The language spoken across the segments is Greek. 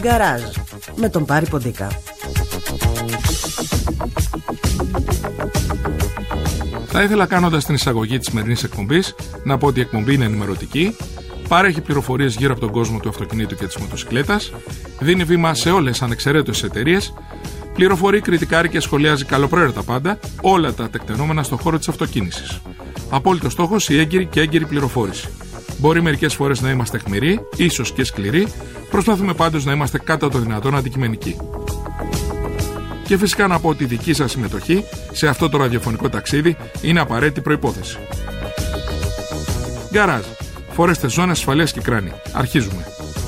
Γκαράζ με τον Πάρη Ποντίκα. Θα ήθελα, κάνοντας την εισαγωγή της σημερινής εκπομπής, να πω ότι η εκπομπή είναι ενημερωτική, παρέχει πληροφορίες γύρω από τον κόσμο του αυτοκινήτου και της μοτοσυκλέτας, δίνει βήμα σε όλες ανεξαιρέτως εταιρείες, πληροφορεί, κριτικάρει και σχολιάζει καλοπροαίρετα πάντα όλα τα τεκτενόμενα στον χώρο της αυτοκίνησης. Απόλυτος στόχος η έγκυρη και έγκυρη πληροφόρηση. Μπορεί μερικές φορές να είμαστε αιχμηροί, ίσως και σκληροί, προσπαθούμε πάντως να είμαστε κατά το δυνατόν αντικειμενικοί. Και φυσικά να πω ότι η δική σας συμμετοχή σε αυτό το ραδιοφωνικό ταξίδι είναι απαραίτητη προϋπόθεση. Γκαράζ. Φορέστε ζώνες ασφαλείας και κράνη. Αρχίζουμε.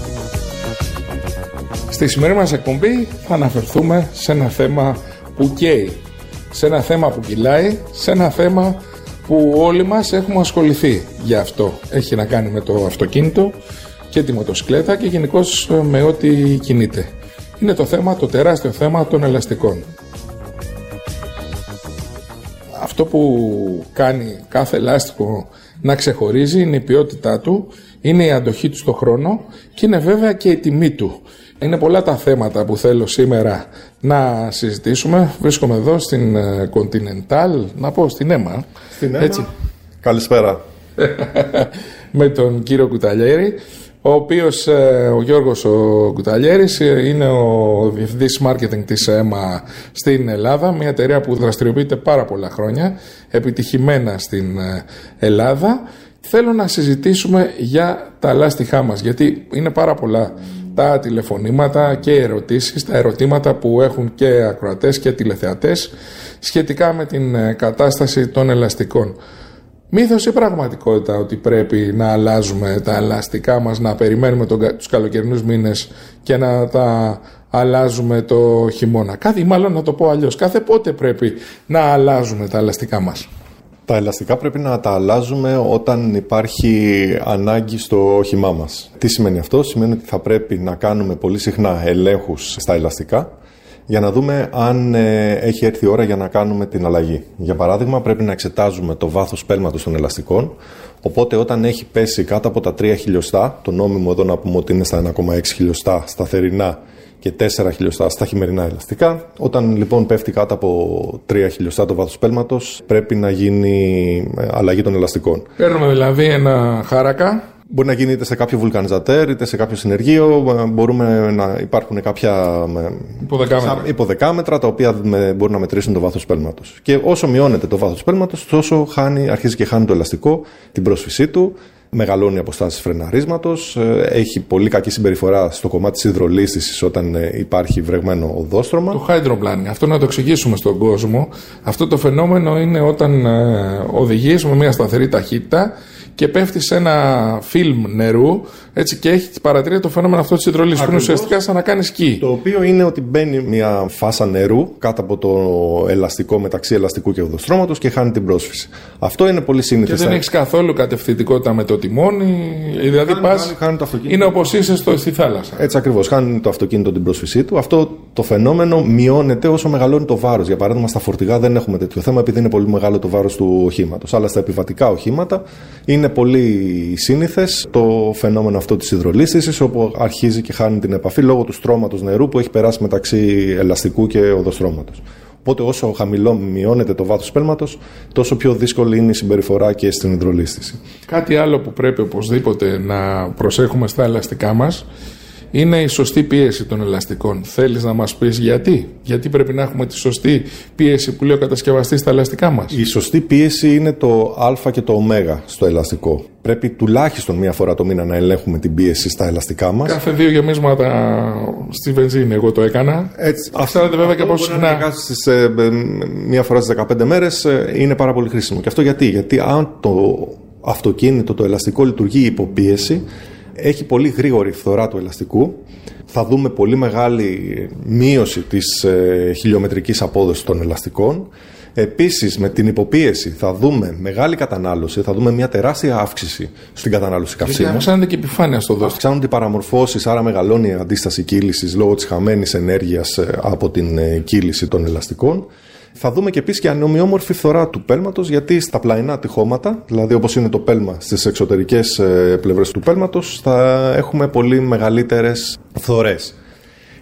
Στη σημερινή μας εκπομπή θα αναφερθούμε σε ένα θέμα που καίει, σε ένα θέμα που κυλάει, σε ένα θέμα που όλοι μας έχουμε ασχοληθεί για αυτό. Έχει να κάνει με το αυτοκίνητο και τη μοτοσυκλέτα και γενικώς με ό,τι κινείται. Είναι το θέμα, το τεράστιο θέμα των ελαστικών. Αυτό που κάνει κάθε ελάστικο να ξεχωρίζει είναι η ποιότητά του, είναι η αντοχή του στον χρόνο και είναι βέβαια και η τιμή του. Είναι πολλά τα θέματα που θέλω σήμερα να συζητήσουμε. Βρίσκομαι εδώ στην Continental, να πω στην ΕΜΑ. Στην ΕΜΑ. Έτσι. Καλησπέρα. Με τον κύριο Κουταλιέρη, ο οποίος, ο Γιώργος ο Κουταλιέρης, είναι ο διευθυντής marketing της ΕΜΑ στην Ελλάδα, μια εταιρεία που δραστηριοποιείται πάρα πολλά χρόνια, επιτυχημένα στην Ελλάδα. Θέλω να συζητήσουμε για τα λάστιχά μας, γιατί είναι πάρα πολλά τα τηλεφωνήματα και ερωτήσεις, τα ερωτήματα που έχουν και ακροατές και τηλεθεατές σχετικά με την κατάσταση των ελαστικών. Μύθος ή πραγματικότητα ότι πρέπει να αλλάζουμε τα ελαστικά μας, να περιμένουμε τους καλοκαιρινούς μήνες και να τα αλλάζουμε το χειμώνα? Μάλλον να το πω αλλιώς, κάθε πότε πρέπει να αλλάζουμε τα ελαστικά μας? Τα ελαστικά πρέπει να τα αλλάζουμε όταν υπάρχει ανάγκη στο όχημά μας. Τι σημαίνει αυτό? Σημαίνει ότι θα πρέπει να κάνουμε πολύ συχνά ελέγχους στα ελαστικά για να δούμε αν έχει έρθει η ώρα για να κάνουμε την αλλαγή. Για παράδειγμα, πρέπει να εξετάζουμε το βάθος πέλματος των ελαστικών. Οπότε, όταν έχει πέσει κάτω από τα 3 χιλιοστά, το νόμιμο εδώ να πούμε ότι είναι στα 1,6 χιλιοστά στα θερινά και 4 χιλιοστά στα χειμερινά ελαστικά. Όταν λοιπόν πέφτει κάτω από 3 χιλιοστά το βάθος πέλματος, πρέπει να γίνει αλλαγή των ελαστικών. Παίρνουμε δηλαδή ένα χάρακα. Μπορεί να γίνει είτε σε κάποιο βουλκανιζατέρ είτε σε κάποιο συνεργείο. Μπορούμε να υπάρχουν κάποια υποδεκάμετρα τα οποία μπορούν να μετρήσουν το βάθος πέλματος. Και όσο μειώνεται το βάθος πέλματος, τόσο αρχίζει και χάνει το ελαστικό την πρόσφυσή του. Μεγαλώνει αποστάσεις φρεναρίσματος, έχει πολύ κακή συμπεριφορά στο κομμάτι της υδρολίσθησης όταν υπάρχει βρεγμένο οδόστρωμα. Το hydroplaning, αυτό να το εξηγήσουμε στον κόσμο. Αυτό το φαινόμενο είναι όταν οδηγείς με μια σταθερή ταχύτητα και πέφτει σε ένα φιλμ νερού, έτσι, και έχει παρατηρεί το φαινόμενο αυτό της υδρολίσθησης, που είναι ουσιαστικά σαν να κάνει σκι. Το οποίο είναι ότι μπαίνει μια φάσα νερού κάτω από το ελαστικό, μεταξύ ελαστικού και οδοστρώματος, και χάνει την πρόσφυση. Αυτό είναι πολύ σύνηθες. Και δεν έχει καθόλου κατευθυντικότητα με το τιμόνι, δηλαδή είναι όπως είσαι στη θάλασσα. Έτσι ακριβώς, χάνει το αυτοκίνητο την πρόσφυσή του. Αυτό το φαινόμενο μειώνεται όσο μεγαλώνει το βάρος. Για παράδειγμα, στα φορτηγά δεν έχουμε τέτοιο θέμα, επειδή είναι πολύ μεγάλο το βάρος του οχήματος. Αλλά στα επιβατικά οχήματα είναι πολύ σύνηθες το φαινόμενο αυτό της υδρολίσθησης, όπου αρχίζει και χάνει την επαφή λόγω του στρώματος νερού που έχει περάσει μεταξύ ελαστικού και οδοστρώματος. Οπότε όσο χαμηλό μειώνεται το βάθος πέλματος, τόσο πιο δύσκολη είναι η συμπεριφορά και στην υδρολίσθηση. Κάτι άλλο που πρέπει οπωσδήποτε να προσέχουμε στα ελαστικά μας είναι η σωστή πίεση των ελαστικών. Θέλεις να μας πεις γιατί? Γιατί πρέπει να έχουμε τη σωστή πίεση που λέει ο κατασκευαστής στα ελαστικά μας? Η σωστή πίεση είναι το α και το ω στο ελαστικό. Πρέπει τουλάχιστον μία φορά το μήνα να ελέγχουμε την πίεση στα ελαστικά μας. Κάθε 2 γεμίσματα στη βενζίνη, εγώ το έκανα. Έτσι. Αυτά βέβαια και πόσο συχνά. Μία φορά στις 15 μέρες είναι πάρα πολύ χρήσιμο. Και αυτό γιατί? Γιατί αν το αυτοκίνητο, το ελαστικό λειτουργεί υπό πίεση, έχει πολύ γρήγορη φθορά του ελαστικού, θα δούμε πολύ μεγάλη μείωση της χιλιομετρικής απόδοσης των ελαστικών. Επίσης, με την υποπίεση θα δούμε μεγάλη κατανάλωση, θα δούμε μια τεράστια αύξηση στην κατανάλωση καυσίμου. Γιατί αυξάνεται και η επιφάνεια στο δόστρωμα. Αυξάνονται οι παραμορφώσεις, άρα μεγαλώνει η αντίσταση κύλησης λόγω της χαμένης ενέργειας από την κύληση των ελαστικών. Θα δούμε και επίσης και ανομοιόμορφη φθορά του πέλματος, γιατί στα πλαϊνά τυχώματα, δηλαδή όπως είναι το πέλμα στις εξωτερικές πλευρές του πέλματος, θα έχουμε πολύ μεγαλύτερες φθορές.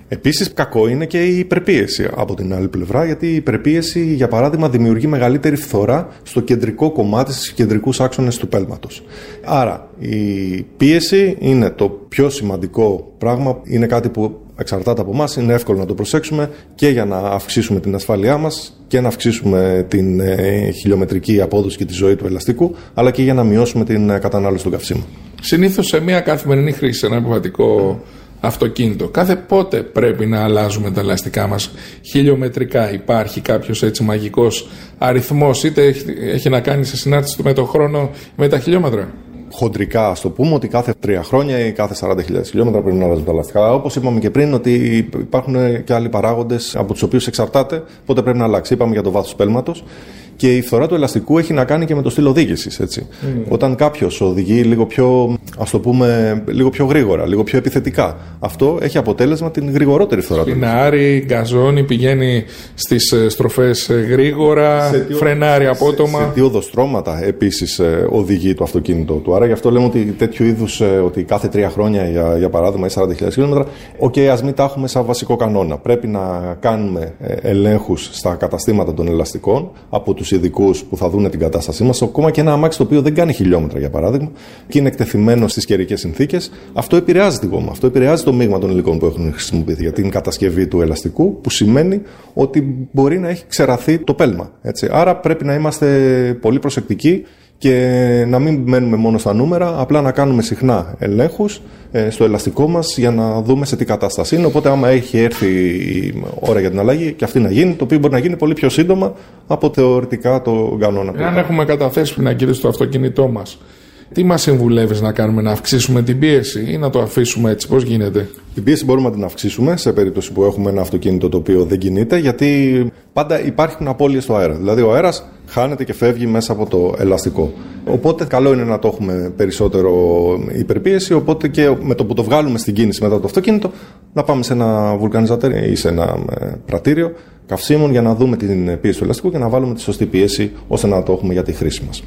Επίσης, κακό είναι και η υπερπίεση από την άλλη πλευρά, γιατί η υπερπίεση, για παράδειγμα, δημιουργεί μεγαλύτερη φθορά στο κεντρικό κομμάτι, στους κεντρικούς άξονες του πέλματος. Άρα, η πίεση είναι το πιο σημαντικό πράγμα, είναι κάτι που εξαρτάται από εμάς, είναι εύκολο να το προσέξουμε και για να αυξήσουμε την ασφάλειά μας και να αυξήσουμε την χιλιομετρική απόδοση και τη ζωή του ελαστικού, αλλά και για να μειώσουμε την κατανάλωση του καυσίμου. Συνήθως σε μια καθημερινή χρήση, ένα επιβατικό αυτοκίνητο, κάθε πότε πρέπει να αλλάζουμε τα ελαστικά μας χιλιομετρικά? Υπάρχει κάποιος έτσι μαγικός αριθμός, είτε έχει να κάνει σε συνάρτηση με τον χρόνο με τα χιλιόμετρα? Χοντρικά, ας το πούμε, ότι κάθε 3 χρόνια ή κάθε 40.000 χιλιόμετρα πρέπει να αλλάζουν τα ελαστικά. Όπως είπαμε και πριν, ότι υπάρχουν και άλλοι παράγοντες από τους οποίους εξαρτάται πότε πρέπει να αλλάξει. Είπαμε για το βάθος πέλματος. Και η φθορά του ελαστικού έχει να κάνει και με το στυλ οδήγησης. Όταν κάποιος οδηγεί λίγο πιο, ας το πούμε, λίγο πιο γρήγορα, λίγο πιο επιθετικά, αυτό έχει αποτέλεσμα την γρηγορότερη φθορά του. Σπινάρει, γκαζώνει, πηγαίνει στις στροφές γρήγορα, φρενάρει απότομα. Σε 2 οδοστρώματα επίσης οδηγεί το αυτοκίνητο του. Άρα γι' αυτό λέμε ότι τέτοιου είδους, ότι κάθε 3 χρόνια για παράδειγμα ή 40.000 χιλιόμετρα, ας μην τα έχουμε σαν βασικό κανόνα. Πρέπει να κάνουμε ελέγχους στα καταστήματα των ελαστικών από τους ειδικούς που θα δουν την κατάστασή μας. Ακόμα και ένα αμάξι το οποίο δεν κάνει χιλιόμετρα, για παράδειγμα, και είναι εκτεθειμένο στις καιρικές συνθήκες, αυτό επηρεάζει τη γόμα. Αυτό επηρεάζει το μείγμα των υλικών που έχουν χρησιμοποιηθεί για την κατασκευή του ελαστικού, που σημαίνει ότι μπορεί να έχει ξεραθεί το πέλμα. Άρα πρέπει να είμαστε πολύ προσεκτικοί και να μην μένουμε μόνο στα νούμερα, απλά να κάνουμε συχνά ελέγχους στο ελαστικό μας για να δούμε σε τι κατάσταση είναι. Οπότε, άμα έχει έρθει η ώρα για την αλλαγή, και αυτή να γίνει, το οποίο μπορεί να γίνει πολύ πιο σύντομα από θεωρητικά το κανόνα. Αν έχουμε καταθέσει πινακίδες στο αυτοκίνητό μας, τι μας συμβουλεύεις να κάνουμε, να αυξήσουμε την πίεση ή να το αφήσουμε έτσι? Πώς γίνεται? Την πίεση μπορούμε να την αυξήσουμε σε περίπτωση που έχουμε ένα αυτοκίνητο το οποίο δεν κινείται, γιατί πάντα υπάρχουν απώλειες στο αέρα. Δηλαδή, ο αέρας χάνεται και φεύγει μέσα από το ελαστικό. Οπότε, καλό είναι να το έχουμε περισσότερο υπερπίεση. Οπότε, και με το που το βγάλουμε στην κίνηση μετά το αυτοκίνητο, να πάμε σε ένα βουλκανιζατέρ ή σε ένα πρατήριο καυσίμων για να δούμε την πίεση του ελαστικού και να βάλουμε τη σωστή πίεση ώστε να το έχουμε για τη χρήση μας.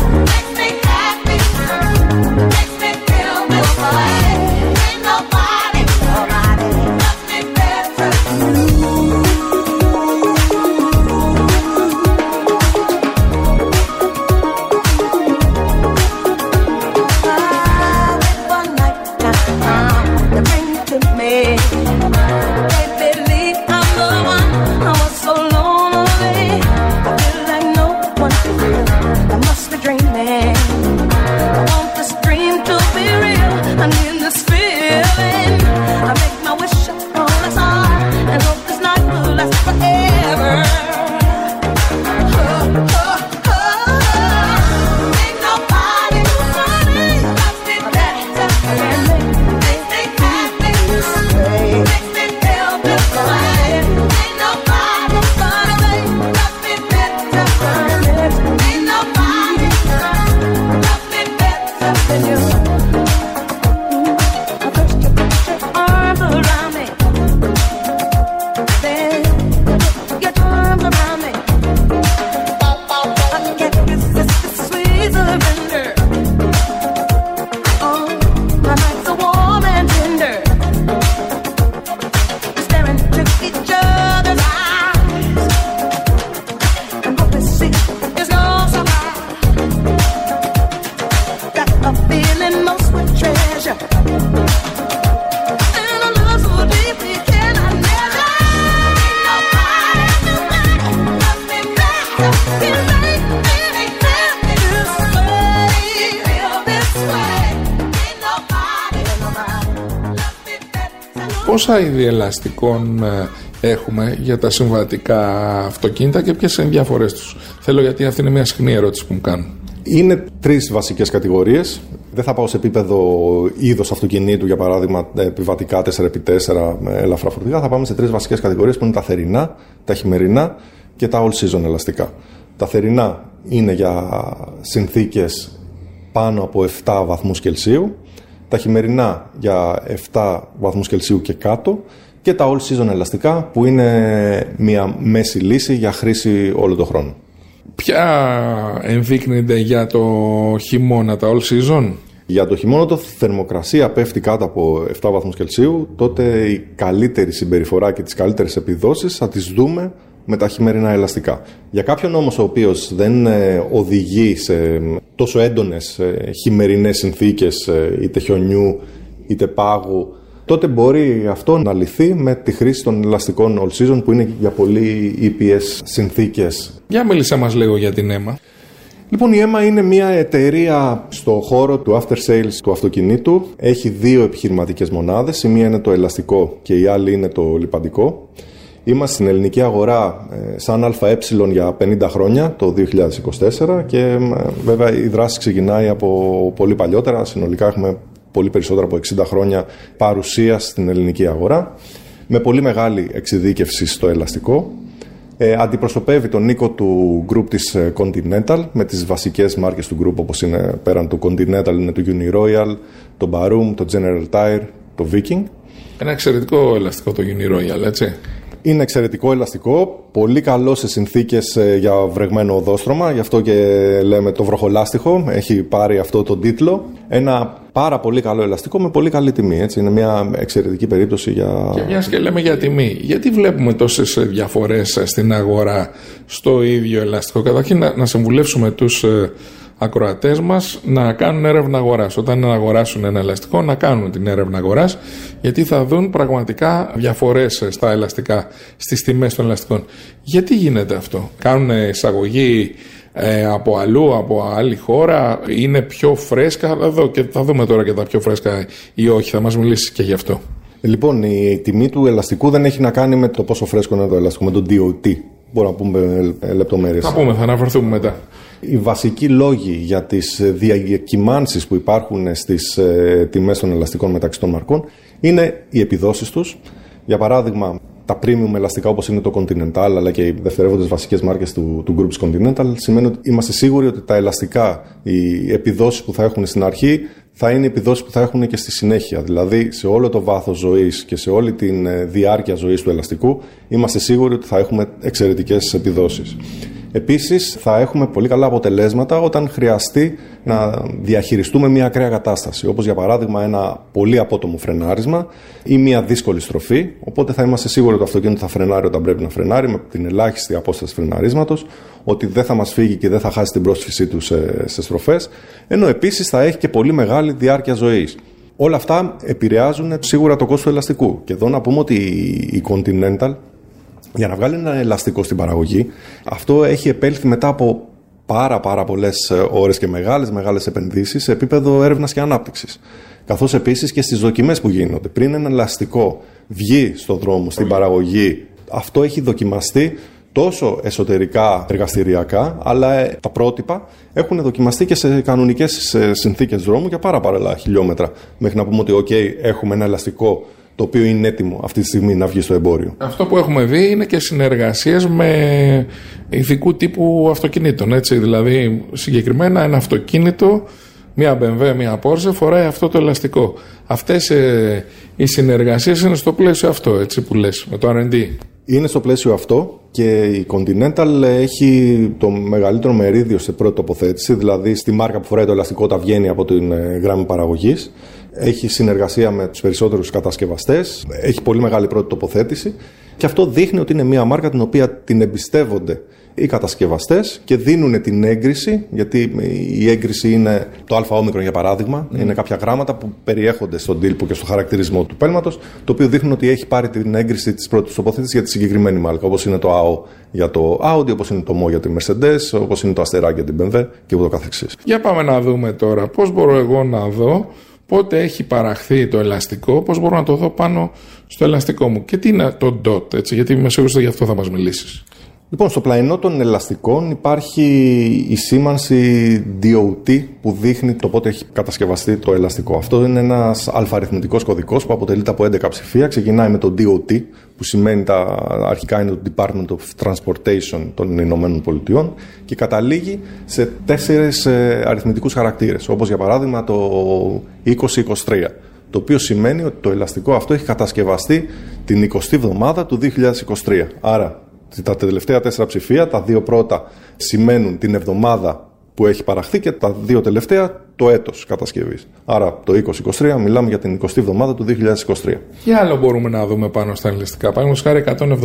Nobody πόσα είδη ελαστικών έχουμε για τα συμβατικά αυτοκίνητα και ποιες είναι οι διαφορές τους? Θέλω, γιατί αυτή είναι μια συχνή ερώτηση που μου κάνουν. Είναι 3 βασικές κατηγορίες. Δεν θα πάω σε επίπεδο είδος αυτοκινήτου, για παράδειγμα επιβατικά 4x4 ελαφρά φορτηγά. Θα πάμε σε 3 βασικές κατηγορίες που είναι τα θερινά, τα χειμερινά και τα all-season ελαστικά. Τα θερινά είναι για συνθήκες πάνω από 7 βαθμούς Κελσίου, τα χειμερινά για 7 βαθμούς Κελσίου και κάτω, και τα all-season ελαστικά που είναι μια μέση λύση για χρήση όλο τον χρόνο. Ποια ενδείκνυνται για το χειμώνα, τα all-season? Για το χειμώνα, το θερμοκρασία πέφτει κάτω από 7 βαθμούς Κελσίου, τότε η καλύτερη συμπεριφορά και τις καλύτερες επιδόσεις θα τις δούμε με τα χειμερινά ελαστικά. Για κάποιον όμως ο οποίος δεν οδηγεί σε τόσο έντονες χειμερινές συνθήκες, είτε χιονιού είτε πάγου, τότε μπορεί αυτό να λυθεί με τη χρήση των ελαστικών all season που είναι για πολύ ήπιες συνθήκες. Για μίλησέ μας λίγο για την ΕΜΑ. Λοιπόν, η ΕΜΑ είναι μια εταιρεία στο χώρο του after sales του αυτοκινήτου. Έχει 2 επιχειρηματικές μονάδες. Η μία είναι το ελαστικό και η άλλη είναι το λιπαντικό. Είμαστε στην ελληνική αγορά σαν ΑΕ για 50 χρόνια, το 2024, και βέβαια η δράση ξεκινάει από πολύ παλιότερα. Συνολικά έχουμε πολύ περισσότερα από 60 χρόνια παρουσία στην ελληνική αγορά, με πολύ μεγάλη εξειδίκευση στο ελαστικό. Αντιπροσωπεύει τον οίκο του group της Continental, με τις βασικές μάρκες του group, όπως είναι πέραν του Continental, είναι το Uniroyal, το Barum, το General Tire, το Viking. Ένα εξαιρετικό ελαστικό το Uniroyal, έτσι. Είναι εξαιρετικό ελαστικό, πολύ καλό σε συνθήκες για βρεγμένο οδόστρωμα, γι' αυτό και λέμε το βροχολάστιχο, έχει πάρει αυτό τον τίτλο. Ένα πάρα πολύ καλό ελαστικό με πολύ καλή τιμή, έτσι. Είναι μια εξαιρετική περίπτωση για... Και μιας και λέμε για τιμή, γιατί βλέπουμε τόσες διαφορές στην αγορά στο ίδιο ελαστικό? Καταρχήν να συμβουλεύσουμε τους ακροατές μας να κάνουν έρευνα αγοράς. Όταν αγοράσουν ένα ελαστικό, να κάνουν την έρευνα αγοράς, γιατί θα δουν πραγματικά διαφορές στα ελαστικά, στις τιμές των ελαστικών. Γιατί γίνεται αυτό? Κάνουν εισαγωγή από αλλού, από άλλη χώρα, είναι πιο φρέσκα? Εδώ, και θα δούμε τώρα και τα πιο φρέσκα ή όχι, θα μας μιλήσει και γι' αυτό. Λοιπόν, η τιμή του ελαστικού δεν έχει να κάνει με το πόσο φρέσκο είναι το ελαστικό, με το DOT. Μπορούμε να πούμε λεπτομέρειες. Θα αναφερθούμε μετά. Οι βασικοί λόγοι για τις διακυμάνσεις που υπάρχουν στις τιμές των ελαστικών μεταξύ των μαρκών είναι οι επιδόσεις τους. Για παράδειγμα, τα premium ελαστικά όπως είναι το Continental, αλλά και οι δευτερεύοντες βασικές μάρκες του Group Continental, σημαίνει ότι είμαστε σίγουροι ότι τα ελαστικά, οι επιδόσεις που θα έχουν στην αρχή, θα είναι οι επιδόσεις που θα έχουν και στη συνέχεια. Δηλαδή, σε όλο το βάθος ζωής και σε όλη τη διάρκεια ζωής του ελαστικού, είμαστε σίγουροι ότι θα έχουμε εξαιρετικές επιδόσεις. Επίσης, θα έχουμε πολύ καλά αποτελέσματα όταν χρειαστεί να διαχειριστούμε μια ακραία κατάσταση, όπως για παράδειγμα ένα πολύ απότομο φρενάρισμα ή μια δύσκολη στροφή. Οπότε θα είμαστε σίγουροι ότι το αυτοκίνητο θα φρενάρει όταν πρέπει να φρενάρει, με την ελάχιστη απόσταση φρεναρίσματος, ότι δεν θα μας φύγει και δεν θα χάσει την πρόσφυσή του σε στροφές, ενώ επίσης θα έχει και πολύ μεγάλη διάρκεια ζωής. Όλα αυτά επηρεάζουν σίγουρα το κόστος του ελαστικού. Και εδώ να πούμε ότι η Continental, για να βγάλει ένα ελαστικό στην παραγωγή, αυτό έχει επέλθει μετά από πάρα πολλές ώρες και μεγάλες επενδύσεις σε επίπεδο έρευνας και ανάπτυξης. Καθώς επίσης και στις δοκιμές που γίνονται. Πριν ένα ελαστικό βγει στον δρόμο, στην παραγωγή, αυτό έχει δοκιμαστεί τόσο εσωτερικά εργαστηριακά, αλλά τα πρότυπα έχουν δοκιμαστεί και σε κανονικές συνθήκες δρόμου για πάρα πολλά χιλιόμετρα, μέχρι να πούμε ότι έχουμε ένα ελαστικό το οποίο είναι έτοιμο αυτή τη στιγμή να βγει στο εμπόριο. Αυτό που έχουμε δει είναι και συνεργασίες με ειδικού τύπου αυτοκινήτων, έτσι. Δηλαδή, συγκεκριμένα ένα αυτοκίνητο, μια BMW, μια Porsche, φοράει αυτό το ελαστικό. Αυτές οι συνεργασίες είναι στο πλαίσιο αυτό, έτσι, που λες, με το R&D. Είναι στο πλαίσιο αυτό και η Continental έχει το μεγαλύτερο μερίδιο σε πρώτη τοποθέτηση, δηλαδή στη μάρκα που φοράει το ελαστικό όταν βγαίνει από την γραμμή παραγωγής. Έχει συνεργασία με τους περισσότερους κατασκευαστές, έχει πολύ μεγάλη πρώτη τοποθέτηση και αυτό δείχνει ότι είναι μια μάρκα την οποία την εμπιστεύονται οι κατασκευαστές και δίνουν την έγκριση, γιατί η έγκριση είναι το ΑΟ για παράδειγμα, είναι κάποια γράμματα που περιέχονται στον τίλπο και στο χαρακτηρισμό του πέλματος, το οποίο δείχνουν ότι έχει πάρει την έγκριση της πρώτης τοποθέτησης για τη συγκεκριμένη μάρκα, όπως είναι το ΑΟ για το Audi, όπως είναι το MO για τη Mercedes, όπως είναι το Asterake για την BMW και ούτω καθεξής. Για πάμε να δούμε τώρα πώς μπορώ εγώ να δω πότε έχει παραχθεί το ελαστικό, πώς μπορώ να το δω πάνω στο ελαστικό μου και τι είναι το DOT, έτσι, γιατί είμαι σίγουρος ότι γι' αυτό θα μας μιλήσεις. Λοιπόν, στο πλαϊνό των ελαστικών υπάρχει η σήμανση DOT που δείχνει το πότε έχει κατασκευαστεί το ελαστικό. Αυτό είναι ένας αλφαριθμητικός κωδικός που αποτελείται από 11 ψηφία. Ξεκινάει με το DOT, που σημαίνει αρχικά είναι το Department of Transportation των Ηνωμένων Πολιτειών, και καταλήγει σε 4 αριθμητικούς χαρακτήρες, όπως για παράδειγμα το 2023. Το οποίο σημαίνει ότι το ελαστικό αυτό έχει κατασκευαστεί την 20η εβδομάδα του 2023. Άρα, τα τελευταία 4 ψηφία, τα 2 πρώτα σημαίνουν την εβδομάδα που έχει παραχθεί και τα 2 τελευταία το έτος κατασκευής. Άρα το 2023 μιλάμε για την 20η εβδομάδα του 2023. Τι άλλο μπορούμε να δούμε πάνω στα ελαστικά? Παραδείγματος χάρη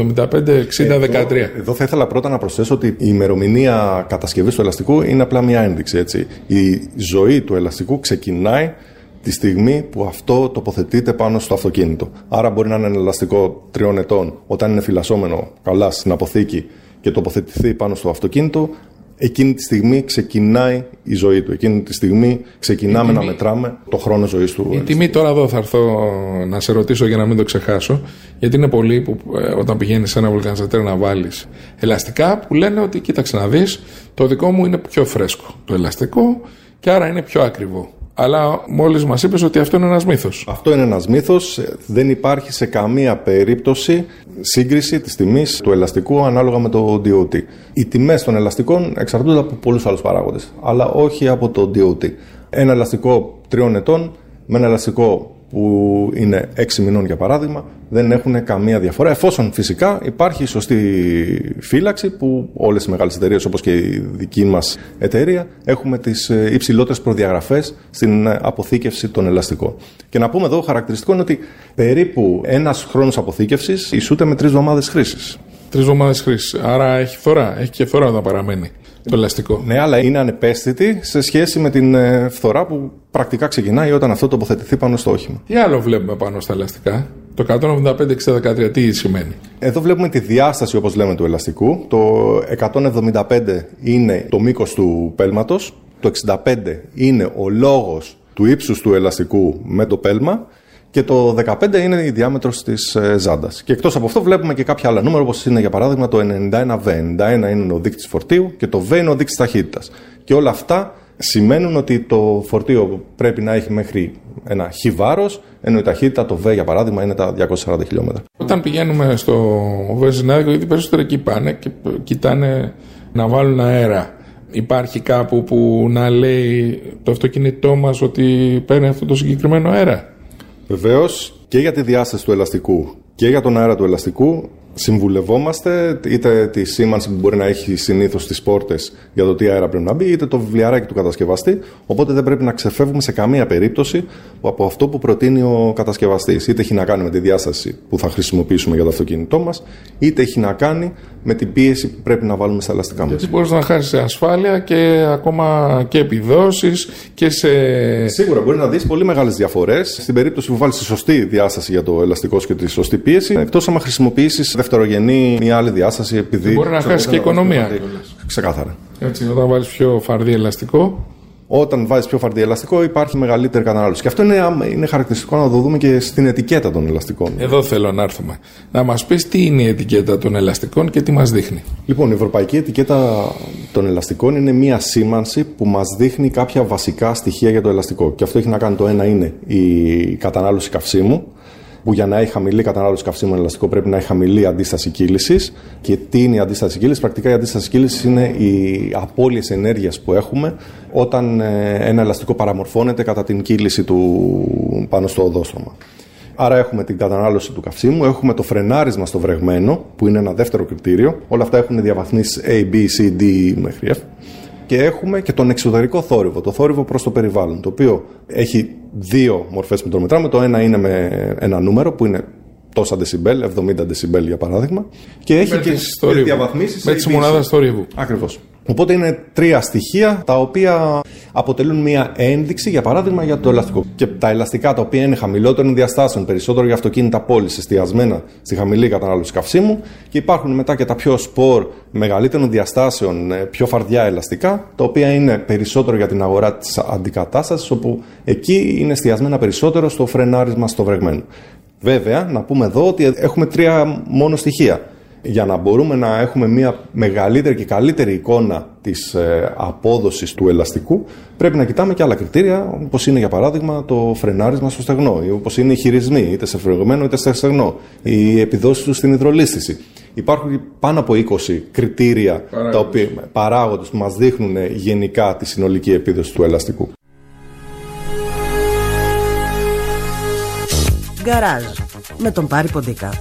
175-60-13. Εδώ θα ήθελα πρώτα να προσθέσω ότι η ημερομηνία κατασκευής του ελαστικού είναι απλά μια ένδειξη. Έτσι. Η ζωή του ελαστικού ξεκινάει τη στιγμή που αυτό τοποθετείται πάνω στο αυτοκίνητο. Άρα μπορεί να είναι ένα ελαστικό 3 ετών όταν είναι φυλασσόμενο καλά στην αποθήκη και τοποθετηθεί πάνω στο αυτοκίνητο. Εκείνη τη στιγμή ξεκινάει η ζωή του. Εκείνη τη στιγμή ξεκινάμε να μετράμε το χρόνο ζωής του. Η τιμή τώρα εδώ θα έρθω να σε ρωτήσω για να μην το ξεχάσω, γιατί είναι πολλοί που όταν πηγαίνεις σε ένα βουλκανιζατέρ να βάλεις ελαστικά που λένε ότι κοίταξε να δεις, το δικό μου είναι πιο φρέσκο το ελαστικό και άρα είναι πιο ακριβό. Αλλά μόλις μας είπες ότι αυτό είναι ένας μύθος. Αυτό είναι ένας μύθος. Δεν υπάρχει σε καμία περίπτωση σύγκριση της τιμής του ελαστικού ανάλογα με το DOT. Οι τιμές των ελαστικών εξαρτούνται από πολλούς άλλους παράγοντες, αλλά όχι από το DOT. Ένα ελαστικό 3 ετών με ένα ελαστικό που είναι 6 μηνών για παράδειγμα δεν έχουν καμία διαφορά, εφόσον φυσικά υπάρχει σωστή φύλαξη που όλες οι μεγάλες εταιρείες όπως και η δική μας εταιρεία έχουμε τις υψηλότερες προδιαγραφές στην αποθήκευση των ελαστικών. Και να πούμε εδώ χαρακτηριστικό είναι ότι περίπου ένας χρόνος αποθήκευσης ισούται με 3 εβδομάδες χρήσης. 3 εβδομάδες χρήσης, άρα έχει φθορά, έχει και φθορά όταν παραμένει το ελαστικό. Ναι, αλλά είναι ανεπαίσθητη σε σχέση με την φθορά που πρακτικά ξεκινάει όταν αυτό τοποθετηθεί πάνω στο όχημα. Τι άλλο βλέπουμε πάνω στα ελαστικά? Το 175-60-13 τι σημαίνει? Εδώ βλέπουμε τη διάσταση, όπως λέμε, του ελαστικού. Το 175 είναι το μήκος του πέλματος. Το 65 είναι ο λόγος του ύψους του ελαστικού με το πέλμα. Και το 15 είναι η διάμετρος της ζάντας. Και εκτός από αυτό βλέπουμε και κάποια άλλα νούμερα, όπως είναι για παράδειγμα το 91V. 91 είναι ο δείκτης φορτίου και το V είναι ο δείκτης ταχύτητας. Και όλα αυτά σημαίνουν ότι το φορτίο πρέπει να έχει μέχρι ένα χ βάρος, ενώ η ταχύτητα, το V για παράδειγμα, είναι τα 240 χιλιόμετρα. Όταν πηγαίνουμε στο βενζινάδικο, γιατί περισσότερο εκεί πάνε και κοιτάνε να βάλουν αέρα, υπάρχει κάπου που να λέει το αυτοκίνητό μας ότι παίρνει αυτό το συγκεκριμένο αέρα? Βεβαίως, και για τη διάσταση του ελαστικού και για τον αέρα του ελαστικού συμβουλευόμαστε, είτε τη σήμανση που μπορεί να έχει συνήθως στις πόρτες για το τι αέρα πρέπει να μπει, είτε το βιβλιαράκι του κατασκευαστή. Οπότε δεν πρέπει να ξεφεύγουμε σε καμία περίπτωση από αυτό που προτείνει ο κατασκευαστής. Είτε έχει να κάνει με τη διάσταση που θα χρησιμοποιήσουμε για το αυτοκίνητό μας, είτε έχει να κάνει με την πίεση που πρέπει να βάλουμε στα ελαστικά μας. Έτσι μπορείς να χάσεις ασφάλεια και ακόμα και επιδόσεις και σε... Σίγουρα μπορεί να δεις πολύ μεγάλες διαφορές στην περίπτωση που βάλεις τη σωστή διάσταση για το ελαστικό και τη σωστή πίεση, εκτός άμα χρησιμοποιήσεις δευτερογενή ή άλλη διάσταση, επειδή. Μπορεί να χάσει και οικονομία. Ξεκάθαρα. Έτσι, όταν βάλεις πιο φαρδί ελαστικό. Όταν βάζεις πιο φαρδί ελαστικό, υπάρχει μεγαλύτερη κατανάλωση. Και αυτό είναι χαρακτηριστικό να το δούμε και στην ετικέτα των ελαστικών. Εδώ θέλω να έρθουμε. Να μας πεις τι είναι η ετικέτα των ελαστικών και τι μας δείχνει. Λοιπόν, η ευρωπαϊκή ετικέτα των ελαστικών είναι μία σήμανση που μας δείχνει κάποια βασικά στοιχεία για το ελαστικό. Και αυτό έχει να κάνει, το ένα είναι η κατανάλωση καυσίμου, που για να έχει χαμηλή κατανάλωση καυσίμου ελαστικό πρέπει να έχει χαμηλή αντίσταση κύλησης. Και τι είναι η αντίσταση κύλησης? Πρακτικά η αντίσταση κύλησης είναι οι απώλειες ενέργειας που έχουμε όταν ένα ελαστικό παραμορφώνεται κατά την κύληση του πάνω στο οδόστρωμα. Άρα έχουμε την κατανάλωση του καυσίμου, έχουμε το φρενάρισμα στο βρεγμένο, που είναι ένα δεύτερο κριτήριο. Όλα αυτά έχουν διαβαθμίσεις A, B, C, D μέχρι F. Και έχουμε και τον εξωτερικό θόρυβο, το θόρυβο προς το περιβάλλον, το οποίο έχει 2 μορφές που το μετράμε. Το ένα είναι με ένα νούμερο που είναι τόσα δεσιμπέλ, 70 δεσιμπέλ για παράδειγμα, και έχει και διαβαθμίσεις με τις μονάδες θορύβου. Ακριβώς. Οπότε είναι 3 στοιχεία τα οποία αποτελούν μια ένδειξη, για παράδειγμα, για το ελαστικό. Και τα ελαστικά τα οποία είναι χαμηλότερων διαστάσεων, περισσότερο για αυτοκίνητα πόλης, εστιασμένα στη χαμηλή κατανάλωση καυσίμου, και υπάρχουν μετά και τα πιο σπορ, μεγαλύτερων διαστάσεων, πιο φαρδιά ελαστικά, τα οποία είναι περισσότερο για την αγορά της αντικατάστασης, όπου εκεί είναι εστιασμένα περισσότερο στο φρενάρισμα στο βρεγμένο. Βέβαια, να πούμε εδώ ότι έχουμε 3 μόνο στοιχεία. Για να μπορούμε να έχουμε μια μεγαλύτερη και καλύτερη εικόνα της απόδοσης του ελαστικού, πρέπει να κοιτάμε και άλλα κριτήρια, όπως είναι για παράδειγμα το φρενάρισμα στο στεγνό, ή όπως είναι οι χειρισμοί, είτε σε φρεγμένο είτε σε στεγνό, οι επιδόσεις του στην υδρολίσθηση. Υπάρχουν πάνω από 20 κριτήρια, παράγοντες που μας δείχνουν γενικά τη συνολική επίδοση του ελαστικού. Γκαράζ με τον Πάρη Ποντικά.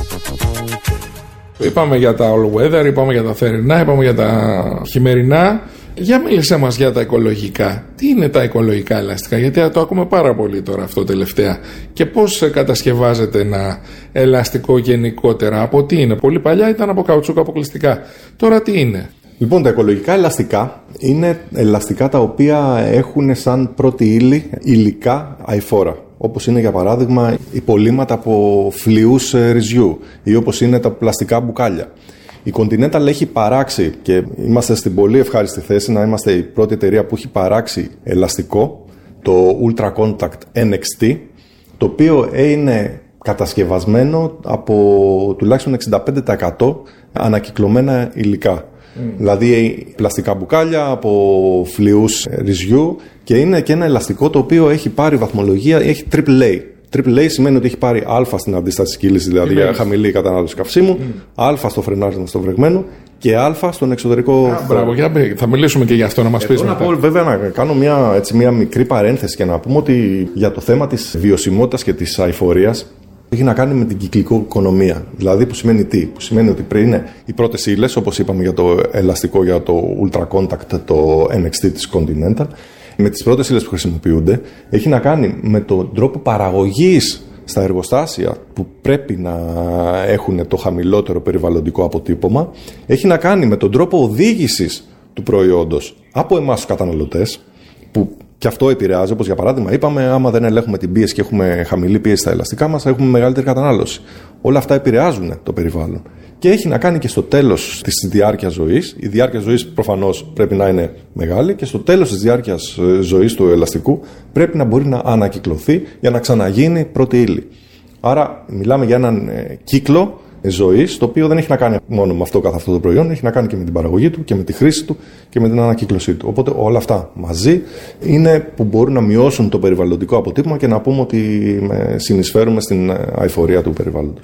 Είπαμε για τα all weather, είπαμε για τα θερινά, είπαμε για τα χειμερινά. Για μίλησέ μας για τα οικολογικά. Τι είναι τα οικολογικά ελαστικά, γιατί το ακούμε πάρα πολύ τώρα αυτό τελευταία. Και πώς κατασκευάζεται ένα ελαστικό γενικότερα, από τι είναι? Πολύ παλιά ήταν από καουτσούκο αποκλειστικά. Τώρα τι είναι? Λοιπόν, τα οικολογικά ελαστικά είναι ελαστικά τα οποία έχουν σαν πρώτη ύλη υλικά αειφόρα. Όπως είναι για παράδειγμα υπολείμματα από φλοιούς ρυζιού ή όπως είναι τα πλαστικά μπουκάλια. Η Continental έχει παράξει, και είμαστε στην πολύ ευχάριστη θέση να είμαστε η πρώτη εταιρεία που έχει παράξει ελαστικό, το Ultra Contact NXT, το οποίο είναι κατασκευασμένο από τουλάχιστον 65% ανακυκλωμένα υλικά. Δηλαδή πλαστικά μπουκάλια από φλοιούς ρυζιού, και είναι και ένα ελαστικό το οποίο έχει πάρει βαθμολογία, έχει AAA. AAA σημαίνει ότι έχει πάρει Α στην αντίσταση κύληση, δηλαδή για χαμηλή κατανάλωση καυσίμου, Α στο φρενάρισμα στο βρεγμένο και Α στον εξωτερικό. Μπράβο, θα μιλήσουμε και γι' αυτό, να μας πεις μετά. Να πω βέβαια να κάνω μια μικρή παρένθεση και να πούμε ότι για το θέμα της βιωσιμότητας και της αειφορίας έχει να κάνει με την κυκλική οικονομία. Δηλαδή, που σημαίνει τι? Που σημαίνει ότι πριν είναι οι πρώτες ύλες, όπως είπαμε για το ελαστικό, για το Ultra Contact, το NXT της Continental, με τις πρώτες ύλες που χρησιμοποιούνται, έχει να κάνει με τον τρόπο παραγωγής στα εργοστάσια που πρέπει να έχουν το χαμηλότερο περιβαλλοντικό αποτύπωμα, έχει να κάνει με τον τρόπο οδήγησης του προϊόντος από εμάς τους καταναλωτές, που και αυτό επηρεάζει, όπως για παράδειγμα είπαμε, άμα δεν ελέγχουμε την πίεση και έχουμε χαμηλή πίεση στα ελαστικά μας, έχουμε μεγαλύτερη κατανάλωση. Όλα αυτά επηρεάζουν το περιβάλλον. Και έχει να κάνει και στο τέλος της διάρκειας ζωής. Η διάρκεια ζωής προφανώς πρέπει να είναι μεγάλη, και στο τέλος της διάρκειας ζωής του ελαστικού πρέπει να μπορεί να ανακυκλωθεί για να ξαναγίνει πρώτη ύλη. Άρα μιλάμε για έναν κύκλο ζωής, το οποίο δεν έχει να κάνει μόνο με αυτό καθ' αυτό το προϊόν, έχει να κάνει και με την παραγωγή του και με τη χρήση του και με την ανακύκλωσή του. Οπότε όλα αυτά μαζί είναι που μπορούν να μειώσουν το περιβαλλοντικό αποτύπωμα και να πούμε ότι συνεισφέρουμε στην αειφορία του περιβάλλοντος.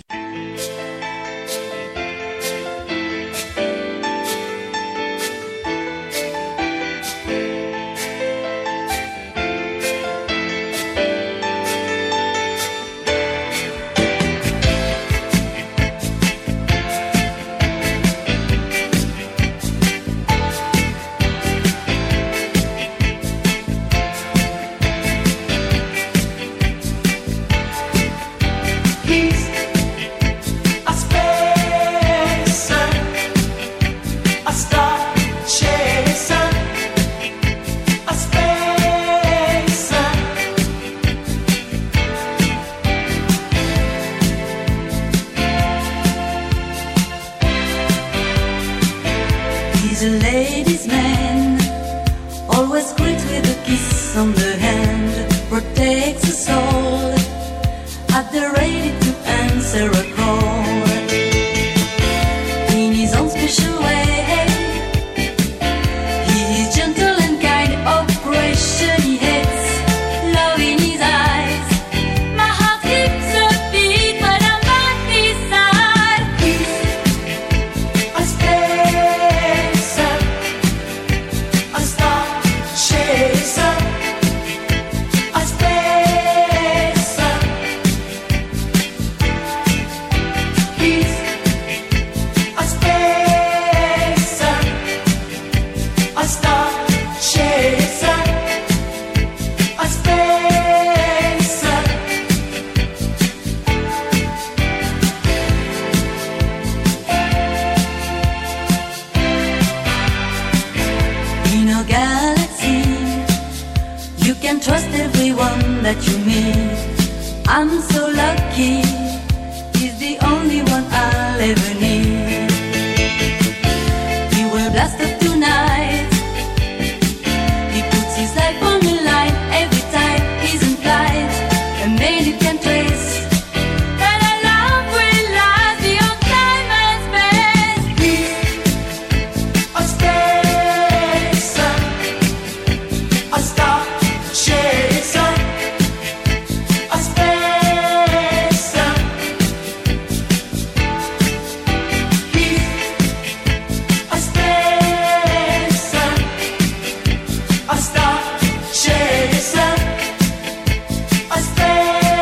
He's a ladies' man, always greet with a kiss on the hand, protects the soul, at the ready to answer a call. In his own special way, he is gentle and kind, oppression he hates, love in his eyes. My heart skips a beat when I'm by his side. He's a spacer, a star chaser, a spacer, that you meet. I'm so lucky, he's the only one I'll ever need. He will blast up tonight, he puts his life on the line every time he's in flight. And then you can trace that our love will last beyond time and space. He's a spacer, a star chaser, a spacer. He's a spacer, a star chaser, a spacer.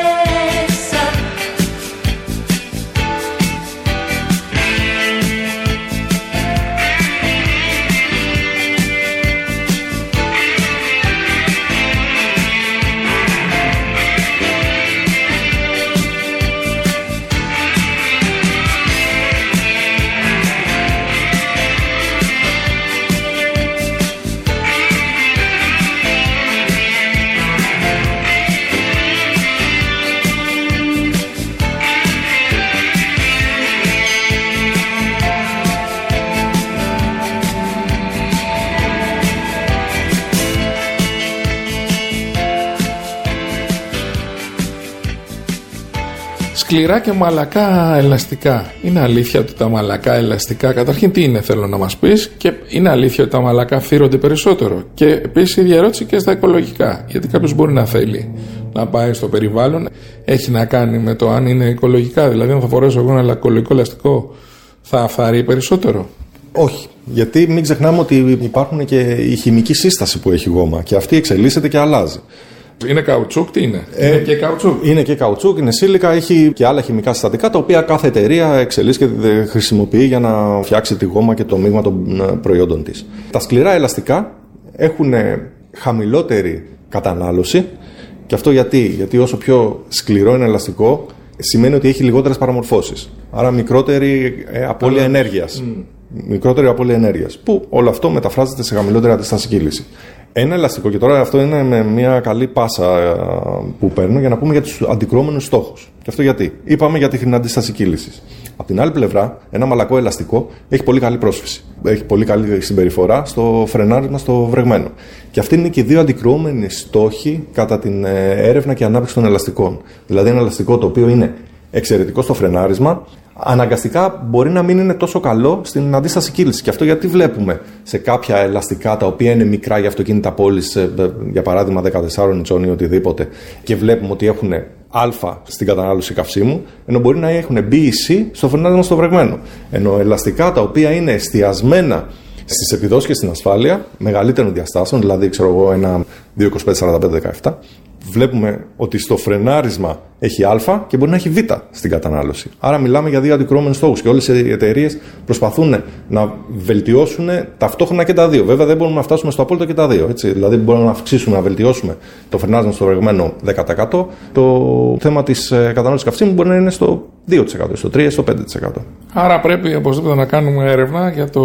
Σκληρά και μαλακά ελαστικά. Είναι αλήθεια ότι τα μαλακά ελαστικά, καταρχήν τι είναι, θέλω να μας πεις, και είναι αλήθεια ότι τα μαλακά φύρονται περισσότερο. Και επίσης η ίδια ερώτηση και στα οικολογικά. Γιατί κάποιος μπορεί να θέλει να πάει στο περιβάλλον, έχει να κάνει με το αν είναι οικολογικά. Δηλαδή, αν θα φορέσω εγώ ένα οικολογικό ελαστικό, θα φαρεί περισσότερο. Όχι. Γιατί μην ξεχνάμε ότι υπάρχουν και η χημική σύσταση που έχει γόμα και αυτή εξελίσσεται και αλλάζει. Είναι καουτσούκ, τι είναι? Είναι και καουτσούκ. Είναι και καουτσούκ, είναι σίλικα, έχει και άλλα χημικά συστατικά τα οποία κάθε εταιρεία εξελίσσει και χρησιμοποιεί για να φτιάξει τη γόμα και το μείγμα των προϊόντων της. Τα σκληρά ελαστικά έχουν χαμηλότερη κατανάλωση και αυτό γιατί όσο πιο σκληρό είναι ελαστικό σημαίνει ότι έχει λιγότερες παραμορφώσεις. Άρα μικρότερη απώλεια ενέργειας. Μικρότερη απώλεια ενέργειας. Που όλο αυτό μεταφράζεται σε χαμηλότερη αντίσταση κύληση. Ένα ελαστικό, και τώρα αυτό είναι με μια καλή πάσα που παίρνω για να πούμε για τους αντικρουόμενους στόχους. Και αυτό γιατί? Είπαμε για την αντίσταση κύλησης. Από την άλλη πλευρά, ένα μαλακό ελαστικό έχει πολύ καλή πρόσφυση. Έχει πολύ καλή συμπεριφορά στο φρενάρισμα στο βρεγμένο. Και αυτοί είναι και οι δύο αντικρουόμενοι στόχοι κατά την έρευνα και ανάπτυξη των ελαστικών. Δηλαδή, ένα ελαστικό το οποίο είναι εξαιρετικό στο φρενάρισμα, αναγκαστικά μπορεί να μην είναι τόσο καλό στην αντίσταση κύληση. Και αυτό γιατί βλέπουμε σε κάποια ελαστικά τα οποία είναι μικρά για αυτοκίνητα πόλης, για παράδειγμα 14 ιντσών ή οτιδήποτε, και βλέπουμε ότι έχουν α στην κατανάλωση καυσίμου, ενώ μπορεί να έχουν B ή C στο φρενάρισμα στο βρεγμένο. Ενώ ελαστικά τα οποία είναι εστιασμένα στις επιδόσεις και στην ασφάλεια μεγαλύτερων διαστάσεων, δηλαδή ξέρω εγώ ένα 225-45-17, βλέπουμε ότι στο φρενάρισμα έχει α και μπορεί να έχει β στην κατανάλωση. Άρα μιλάμε για δύο αντικρουόμενους στόχους και όλες οι εταιρείες προσπαθούν να βελτιώσουν ταυτόχρονα και τα δύο. Βέβαια δεν μπορούμε να φτάσουμε στο απόλυτο και τα δύο. Έτσι. Δηλαδή μπορούμε να αυξήσουμε, να βελτιώσουμε το φρενάρισμα στο βρεγμένο 10%. Το θέμα της κατανάλωσης καυσίμου μπορεί να είναι στο 2%, στο 3%, στο 5%. Άρα πρέπει οπωσδήποτε να κάνουμε έρευνα για το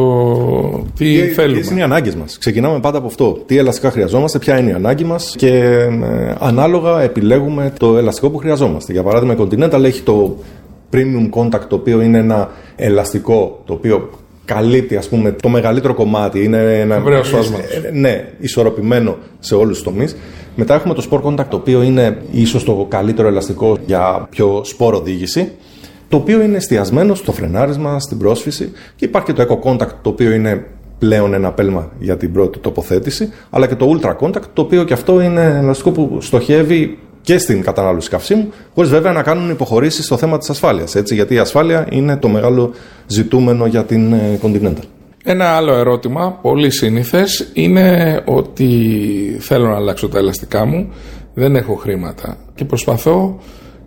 τι θέλουμε. Ποιες είναι οι ανάγκες μας. Ξεκινάμε πάντα από αυτό. Τι ελαστικά χρειαζόμαστε, ποια είναι η ανάγκη μας και ανάλογα επιλέγουμε το ελαστικό που χρειαζόμαστε. Για παράδειγμα, η Continental έχει το Premium Contact, το οποίο είναι ένα ελαστικό το οποίο καλύπτει, ας πούμε, το μεγαλύτερο κομμάτι. Είναι ένα ισορροπημένο σε όλους τους τομείς. Μετά έχουμε το Sport Contact, το οποίο είναι ίσως το καλύτερο ελαστικό για πιο σπορ οδήγηση, το οποίο είναι εστιασμένο στο φρενάρισμα, στην πρόσφυση, και υπάρχει και το Eco Contact, το οποίο είναι πλέον ένα πέλμα για την πρώτη τοποθέτηση, αλλά και το Ultra Contact, το οποίο και αυτό είναι ένα ελαστικό που στοχεύει και στην κατανάλωση καυσίμου, χωρίς βέβαια να κάνουν υποχωρήσεις στο θέμα της ασφάλειας. Έτσι, γιατί η ασφάλεια είναι το μεγάλο ζητούμενο για την Continental. Ένα άλλο ερώτημα, πολύ σύνηθες, είναι ότι θέλω να αλλάξω τα ελαστικά μου, δεν έχω χρήματα και προσπαθώ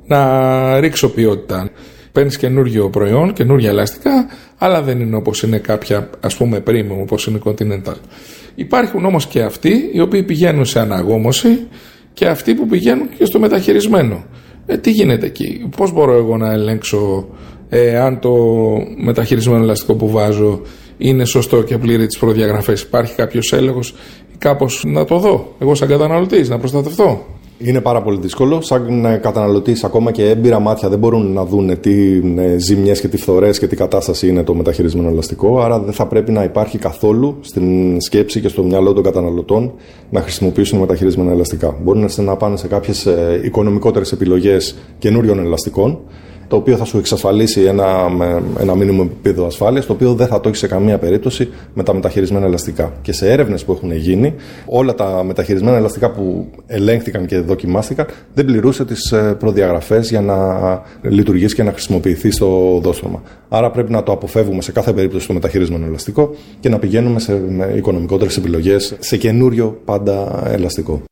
να ρίξω ποιότητα. Παίρνεις καινούργιο προϊόν, καινούργια ελαστικά, αλλά δεν είναι όπως είναι κάποια, ας πούμε, premium, όπως είναι Continental. Υπάρχουν όμως και αυτοί οι οποίοι πηγαίνουν σε αναγόμωση και αυτοί που πηγαίνουν και στο μεταχειρισμένο. Τι γίνεται εκεί? Πώς μπορώ εγώ να ελέγξω αν το μεταχειρισμένο ελαστικό που βάζω είναι σωστό και πλήρει τις προδιαγραφές? Υπάρχει κάποιος έλεγχος ή κάπως να το δω εγώ σαν καταναλωτής, να προστατευτώ? Είναι πάρα πολύ δύσκολο. Σαν καταναλωτής, ακόμα και έμπειρα μάτια δεν μπορούν να δουν τι ζημιές και τι φθορές και τι κατάσταση είναι το μεταχειρισμένο ελαστικό. Άρα δεν θα πρέπει να υπάρχει καθόλου στην σκέψη και στο μυαλό των καταναλωτών να χρησιμοποιήσουν μεταχειρισμένα ελαστικά. Μπορούν να πάνε σε κάποιες οικονομικότερες επιλογές καινούριων ελαστικών, το οποίο θα σου εξασφαλίσει ένα μίνιμουμ επίπεδο ασφάλειας, το οποίο δεν θα το έχει σε καμία περίπτωση με τα μεταχειρισμένα ελαστικά. Και σε έρευνες που έχουν γίνει, όλα τα μεταχειρισμένα ελαστικά που ελέγχθηκαν και δοκιμάστηκαν δεν πληρούσε τις προδιαγραφές για να λειτουργήσει και να χρησιμοποιηθεί στο οδόστρωμα. Άρα πρέπει να το αποφεύγουμε σε κάθε περίπτωση το μεταχειρισμένο ελαστικό και να πηγαίνουμε σε οικονομικότερες επιλογές, σε καινούριο πάντα ελαστικό.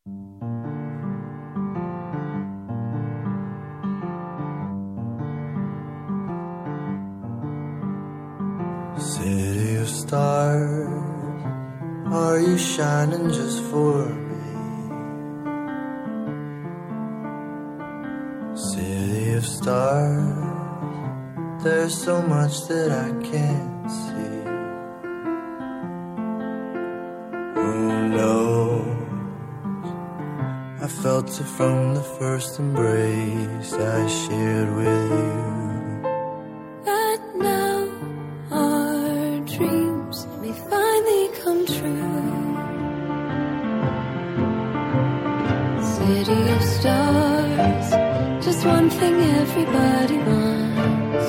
City of stars, are you shining just for me? City of stars, there's so much that I can't see. Who knows? I felt it from the first embrace I shared with you. City of stars, just one thing everybody wants.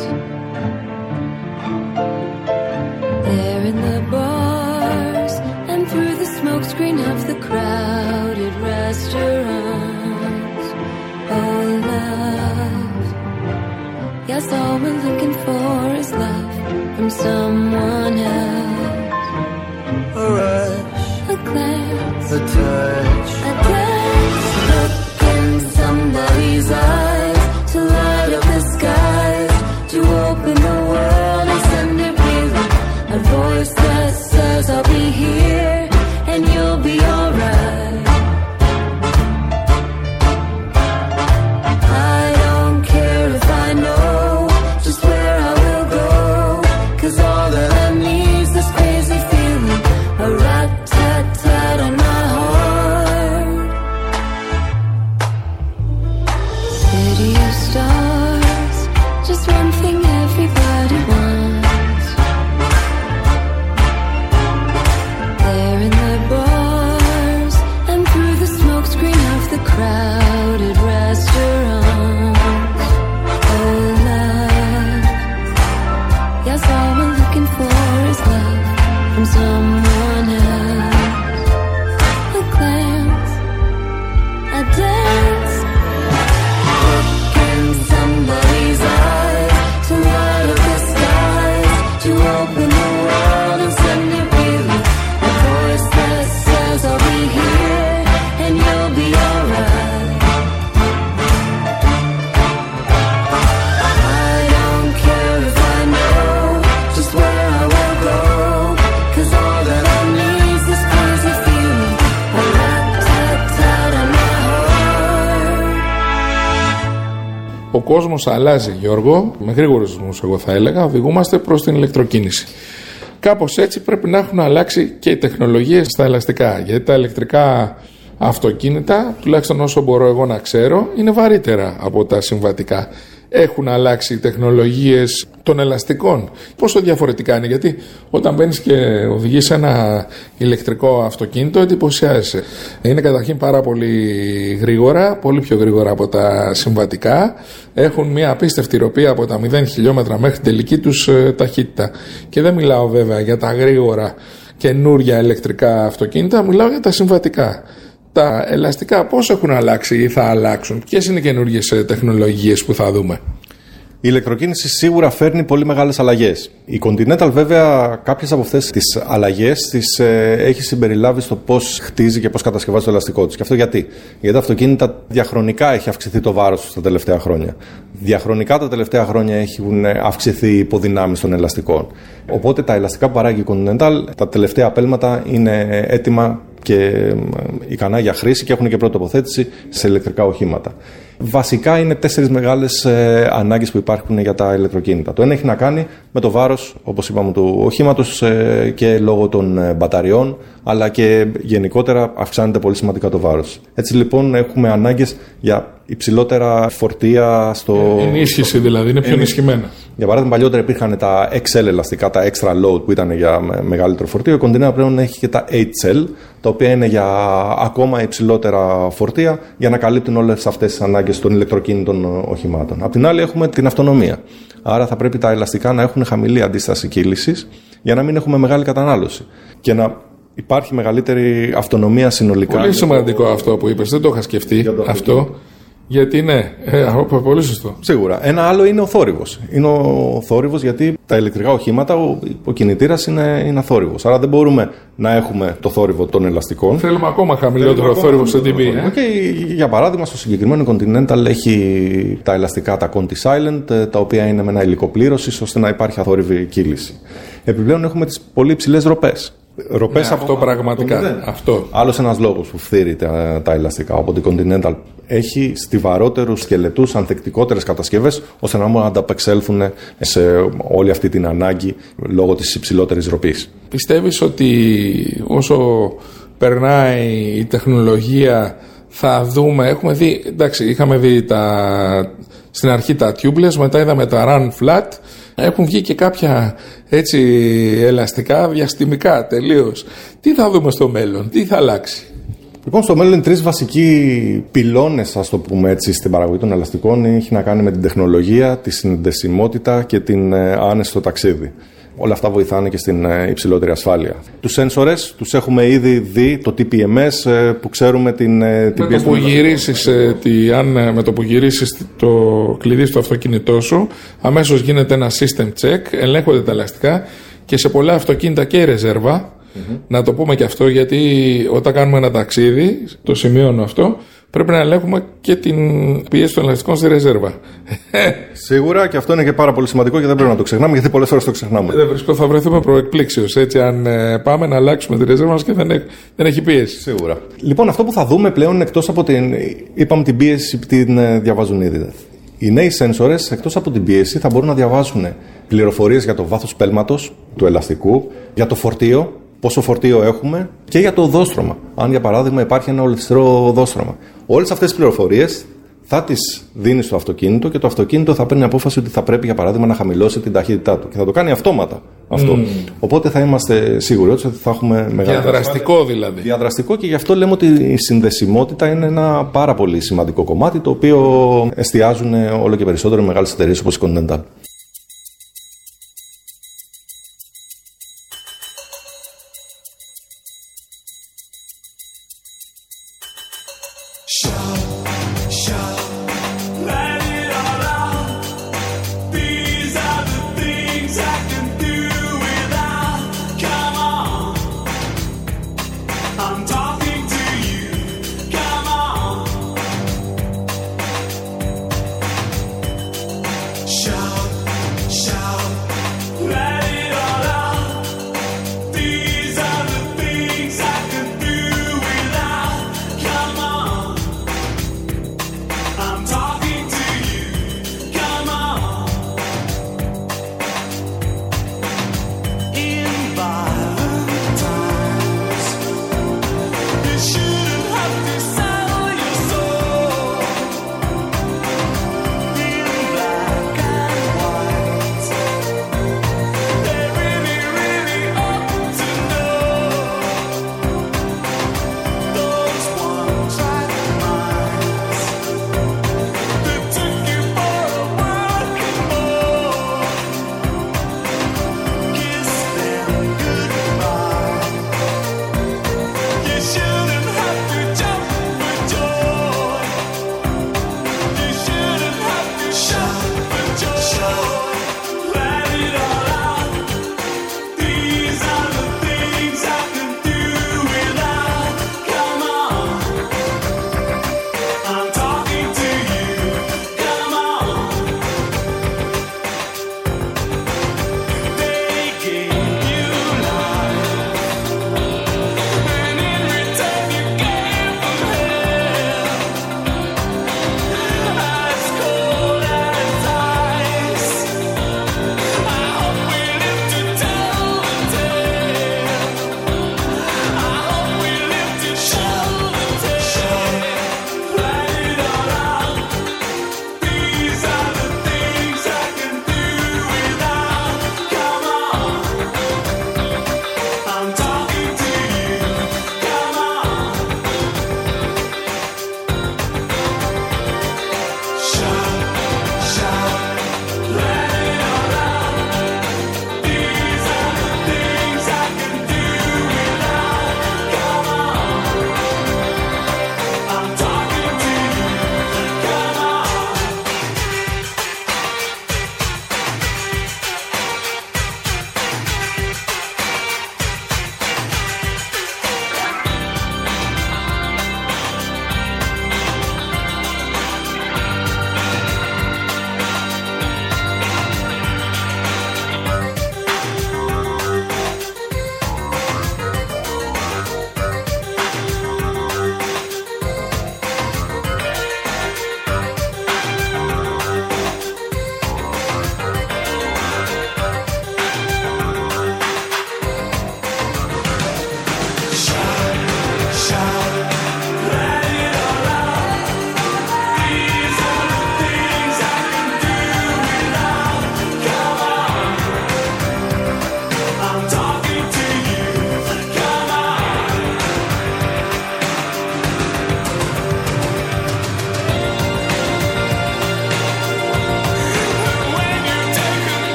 There in the bars and through the smokescreen of the crowded restaurants. Oh love, yes, all we're looking for is love from someone else. A rush, a glance, a touch, a dance. Look in somebody's eyes to light up the skies, to open the world and send it reeling. A voice that says I'll be here and you'll be alright. I don't care if I know just where I will go, 'cause all that I need is this crazy feeling, a rat-tat-tat on my heart. City of stars, just one thing everybody wants. There in the bars and through the smokescreen of the crowded restaurants. Oh love, yes, all we're looking for is love from someone else. A glance, a dance. Look in somebody's eyes to light up the skies, to open the world and send it reeling. A voice that says I'll be here and you'll be alright. I don't care if I know just where I will go, 'cause all that I need is this crazy feeling, a rat-tat-tat on my heart. Ο κόσμος αλλάζει, Γιώργο, με γρήγορους ρυθμούς εγώ θα έλεγα, οδηγούμαστε προς την ηλεκτροκίνηση. Κάπως έτσι πρέπει να έχουν αλλάξει και οι τεχνολογίες στα ελαστικά, γιατί τα ηλεκτρικά αυτοκίνητα, τουλάχιστον όσο μπορώ εγώ να ξέρω, είναι βαρύτερα από τα συμβατικά. Έχουν αλλάξει οι τεχνολογίες των ελαστικών. Πόσο διαφορετικά είναι, γιατί όταν μπαίνεις και οδηγείς ένα ηλεκτρικό αυτοκίνητο εντυπωσιάζεσαι. Είναι καταρχήν πάρα πολύ γρήγορα, πολύ πιο γρήγορα από τα συμβατικά. Έχουν μια απίστευτη ροπή από τα 0 χιλιόμετρα μέχρι την τελική τους ταχύτητα. Και δεν μιλάω βέβαια για τα γρήγορα καινούρια ηλεκτρικά αυτοκίνητα, μιλάω για τα συμβατικά. Τα ελαστικά πώς έχουν αλλάξει ή θα αλλάξουν, ποιες είναι οι καινούργιες τεχνολογίες που θα δούμε? Η ηλεκτροκίνηση σίγουρα φέρνει πολύ μεγάλες αλλαγές. Η Continental βέβαια κάποιες από αυτές τις αλλαγές τις έχει συμπεριλάβει στο πώς χτίζει και πώς κατασκευάζει το ελαστικό της. Και αυτό γιατί? Γιατί τα αυτοκίνητα διαχρονικά έχει αυξηθεί το βάρος τους τα τελευταία χρόνια. Διαχρονικά τα τελευταία χρόνια έχουν αυξηθεί οι υποδυνάμεις των ελαστικών. Οπότε τα ελαστικά που παράγει η Continental, τα τελευταία απέλματα είναι έτοιμα και ικανά για χρήση και έχουν και πρώτη τοποθέτηση σε ηλεκτρικά οχήματα. Βασικά είναι 4 μεγάλες ανάγκες που υπάρχουν για τα ηλεκτροκίνητα. Το ένα έχει να κάνει με το βάρος, όπως είπαμε, του οχήματος και λόγω των μπαταριών, αλλά και γενικότερα αυξάνεται πολύ σημαντικά το βάρος. Έτσι λοιπόν έχουμε ανάγκες για υψηλότερα φορτία στο... Ενίσχυση δηλαδή, είναι πιο ενισχυμένα. Για παράδειγμα, παλιότερα υπήρχαν τα XL ελαστικά, τα extra load που ήταν για μεγαλύτερο φορτίο. Η κοντινέρα πλέον έχει και τα HL, τα οποία είναι για ακόμα υψηλότερα φορτία, για να καλύπτουν όλες αυτές τις ανάγκες των ηλεκτροκίνητων οχημάτων. Απ' την άλλη, έχουμε την αυτονομία. Άρα, θα πρέπει τα ελαστικά να έχουν χαμηλή αντίσταση κύλησης, για να μην έχουμε μεγάλη κατανάλωση. Και να υπάρχει μεγαλύτερη αυτονομία συνολικά. Πολύ σημαντικό αυτό που είπες, δεν το είχα σκεφτεί αυτό. Γιατί ναι, πολύ σωστό. Σίγουρα. Ένα άλλο είναι ο θόρυβος. Είναι ο θόρυβος γιατί τα ηλεκτρικά οχήματα, ο κινητήρας είναι αθόρυβος. Άρα δεν μπορούμε να έχουμε το θόρυβο των ελαστικών. Θέλουμε ακόμα χαμηλότερο θόρυβο στην τιμή. Και για παράδειγμα, στο συγκεκριμένο Continental έχει τα ελαστικά, τα Conti Silent, τα οποία είναι με ένα υλικό πλήρωσης ώστε να υπάρχει αθόρυβη κύληση. Επιπλέον έχουμε τις πολύ υψηλές ροπές. Ροπές αυτό πραγματικά. Αυτό. Άλλος ένας λόγος που φθείρει τα ελαστικά. Οπότε η Continental έχει στιβαρότερους σκελετούς, ανθεκτικότερες κατασκευές, ώστε να μπορούν να ανταπεξέλθουν σε όλη αυτή την ανάγκη λόγω της υψηλότερης ροπής. Πιστεύεις ότι όσο περνάει η τεχνολογία θα δούμε, έχουμε δει, εντάξει, είχαμε δει στην αρχή τα tubeless, μετά είδαμε τα run flat, έχουν βγει και κάποια έτσι ελαστικά διαστημικά τελείως. Τι θα δούμε στο μέλλον, τι θα αλλάξει? Λοιπόν, στο μέλλον 3 βασικοί πυλώνες, ας το πούμε έτσι, στην παραγωγή των ελαστικών έχει να κάνει με την τεχνολογία, τη συνδεσιμότητα και την άνεση στο ταξίδι. Όλα αυτά βοηθάνε και στην υψηλότερη ασφάλεια. Τους σένσορες τους έχουμε ήδη δει, το TPMS που ξέρουμε την πίεση του με το που γυρίσεις το κλειδί στο αυτοκίνητό σου, αμέσως γίνεται ένα system check, ελέγχονται τα ελαστικά και σε πολλά αυτοκίνητα και η ρεζέρβα. Να το πούμε και αυτό, γιατί όταν κάνουμε ένα ταξίδι, το σημειώνω αυτό, πρέπει να ελέγχουμε και την πίεση των ελαστικών στη ρεζέρβα. Σίγουρα, και αυτό είναι και πάρα πολύ σημαντικό και δεν πρέπει να το ξεχνάμε, γιατί πολλές φορές το ξεχνάμε. Δεν βρίσκω, θα βρεθούμε προεκπλήξεως, έτσι, αν πάμε να αλλάξουμε τη ρεζέρβα μας και δεν έχει πίεση. Σίγουρα. Λοιπόν, αυτό που θα δούμε πλέον, εκτός από την πίεση που την διαβάζουν ήδη. Οι νέοι σένσορες, εκτός από την πίεση, θα μπορούν να διαβάζουν πληροφορίες για το βάθος πέλματος του ελαστικού, για το φορτίο, πόσο φορτίο έχουμε και για το οδόστρωμα. Αν για παράδειγμα υπάρχει ένα ολιστερό οδόστρωμα. Όλες αυτές τις πληροφορίες θα τις δίνει στο αυτοκίνητο και το αυτοκίνητο θα παίρνει απόφαση ότι θα πρέπει για παράδειγμα να χαμηλώσει την ταχύτητά του. Και θα το κάνει αυτόματα αυτό. Οπότε θα είμαστε σίγουροι ότι θα έχουμε μεγάλο. Διαδραστικό δηλαδή. Διαδραστικό, και γι' αυτό λέμε ότι η συνδεσιμότητα είναι ένα πάρα πολύ σημαντικό κομμάτι, το οποίο εστιάζουν όλο και περισσότερο μεγάλες εταιρείες όπως η Continental. Shout